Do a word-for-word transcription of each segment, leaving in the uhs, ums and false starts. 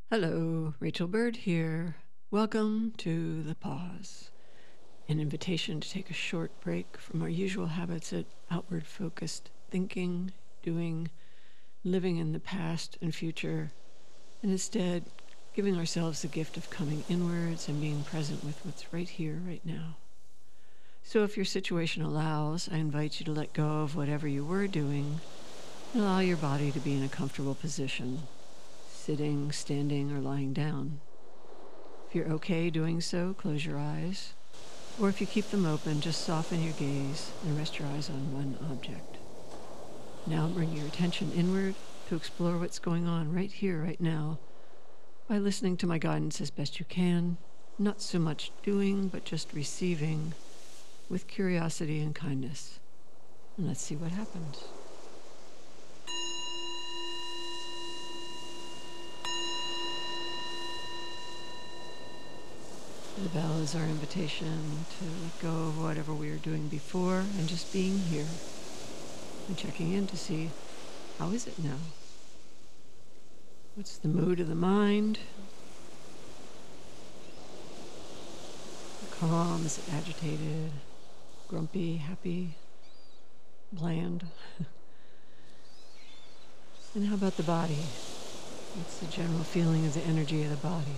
Hello, Rachel Bird here. Welcome to The Pause, an invitation to take a short break from our usual habits at outward focused thinking, doing, living in the past and future, and instead giving ourselves the gift of coming inwards and being present with what's right here, right now. So if your situation allows, I invite you to let go of whatever you were doing and allow your body to be in a comfortable position, sitting, standing, or lying down. If you're okay doing so, close your eyes. Or if you keep them open, just soften your gaze and rest your eyes on one object. Now bring your attention inward to explore what's going on right here, right now, by listening to my guidance as best you can, not so much doing, but just receiving with curiosity and kindness. And let's see what happens. The bell is our invitation to let go of whatever we were doing before and just being here and checking in to see, how is it now? What's the mood of the mind? Calm, is it agitated, grumpy, happy, bland? And how about the body? What's the general feeling of the energy of the body?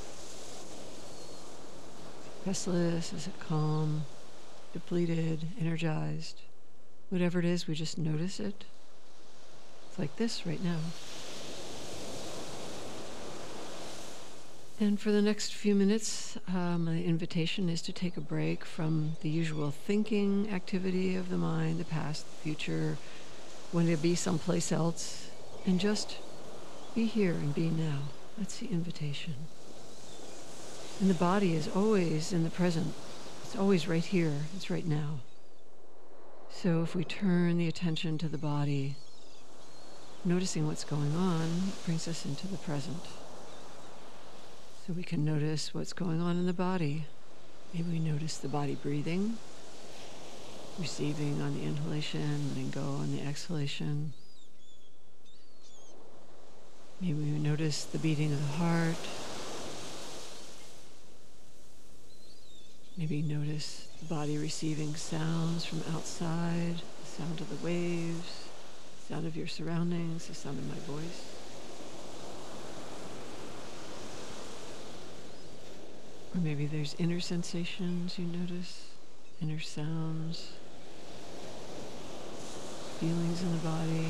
Restless? Is it calm, depleted, energized? Whatever it is, we just notice it. It's like this right now. And for the next few minutes, uh, my invitation is to take a break from the usual thinking activity of the mind, the past, the future, when to be someplace else, and just be here and be now. That's the invitation. And the body is always in the present. It's always right here. It's right now. So if we turn the attention to the body, noticing what's going on, it brings us into the present. So we can notice what's going on in the body. Maybe we notice the body breathing, receiving on the inhalation, letting go on the exhalation. Maybe we notice the beating of the heart. Maybe notice the body receiving sounds from outside, the sound of the waves, the sound of your surroundings, the sound of my voice. Or maybe there's inner sensations you notice, inner sounds, feelings in the body.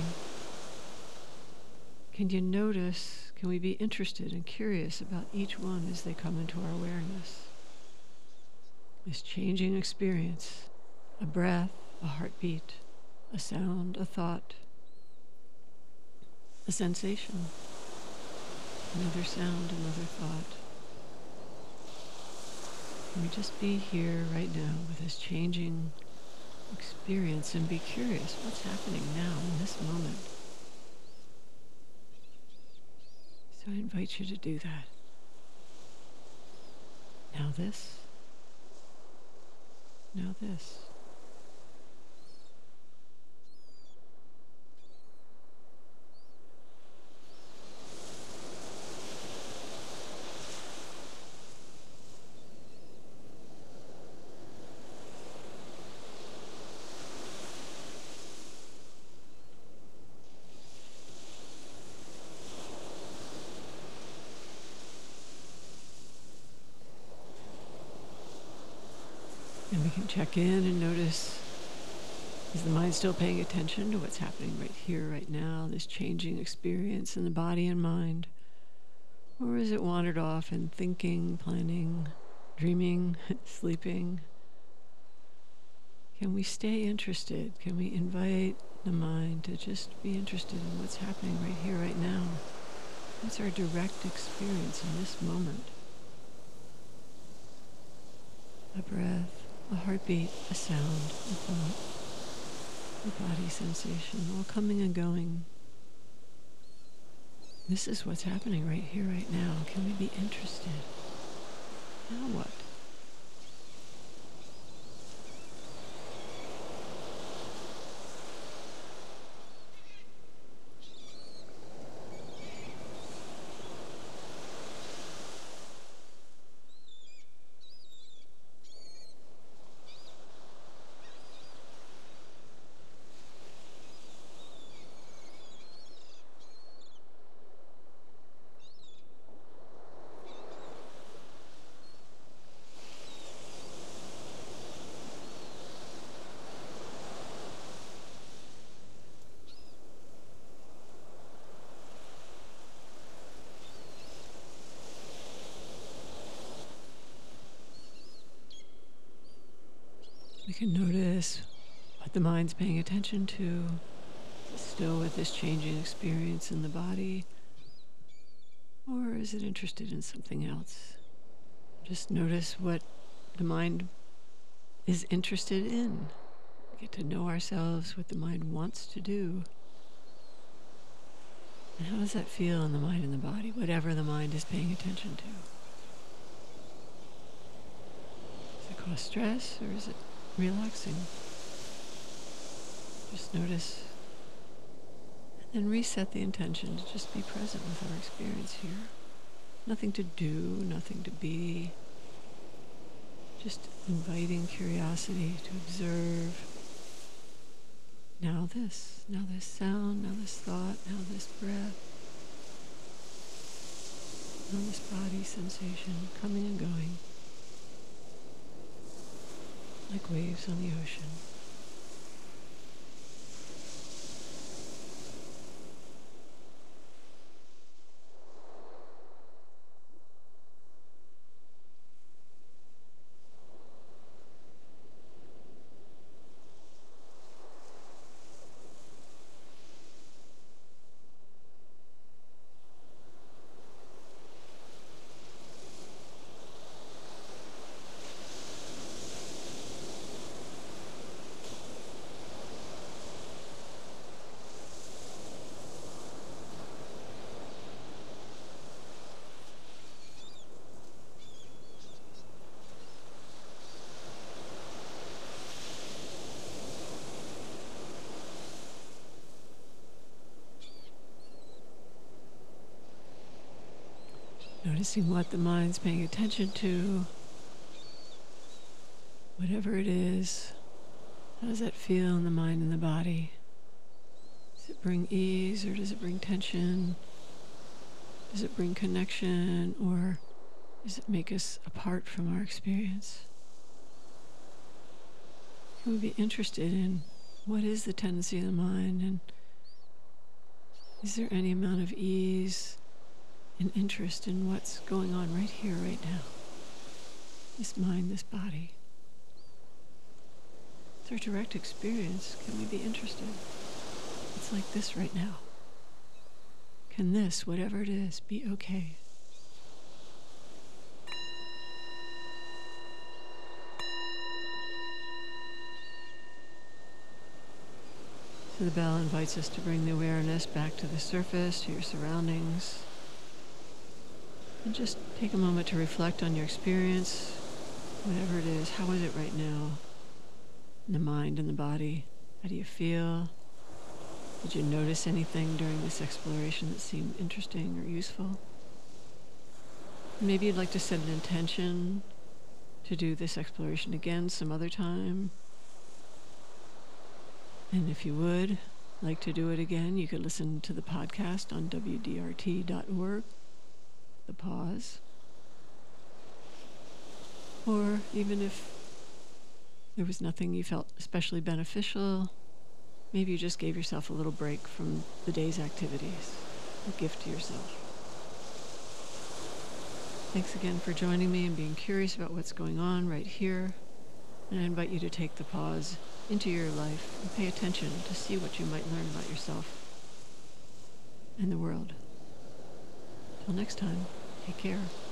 Can you notice, can we be interested and curious about each one as they come into our awareness? This changing experience, a breath, a heartbeat, a sound, a thought, a sensation, another sound, another thought. Can we just be here right now with this changing experience and be curious what's happening now in this moment? So I invite you to do that. Now this. Now this. And we can check in and notice, is the mind still paying attention to what's happening right here, right now, this changing experience in the body and mind? Or is it wandered off in thinking, planning, dreaming, sleeping? Can we stay interested? Can we invite the mind to just be interested in what's happening right here, right now? What's our direct experience in this moment? A breath, a heartbeat, a sound, a thought, a body sensation, all coming and going. This is what's happening right here, right now. Can we be interested? Now what? You can notice what the mind's paying attention to. Is it still with this changing experience in the body? Or is it interested in something else? Just notice what the mind is interested in. Get to know ourselves, what the mind wants to do. And how does that feel in the mind and the body, whatever the mind is paying attention to? Does it cause stress or is it relaxing? Just notice. And then reset the intention to just be present with our experience here. Nothing to do, nothing to be. Just inviting curiosity to observe. Now this, now this sound, now this thought, now this breath, now this body sensation coming and going, like waves on the ocean. Noticing what the mind's paying attention to, whatever it is, how does that feel in the mind and the body? Does it bring ease or does it bring tension? Does it bring connection or does it make us apart from our experience? Can we be interested in what is the tendency of the mind and is there any amount of ease and interest in what's going on right here, right now? This mind, this body. It's our direct experience. Can we be interested? It's like this right now. Can this, whatever it is, be okay? So the bell invites us to bring the awareness back to the surface, to your surroundings. And just take a moment to reflect on your experience, whatever it is. How is it right now? In the mind and the body. How do you feel? Did you notice anything during this exploration that seemed interesting or useful? Maybe you'd like to set an intention to do this exploration again some other time. And if you would like to do it again, you could listen to the podcast on W D R T dot org. The pause. Or even if there was nothing you felt especially beneficial, maybe you just gave yourself a little break from the day's activities, a gift to yourself. Thanks again for joining me and being curious about what's going on right here. And I invite you to take the pause into your life and pay attention to see what you might learn about yourself and the world. Till next time, take care.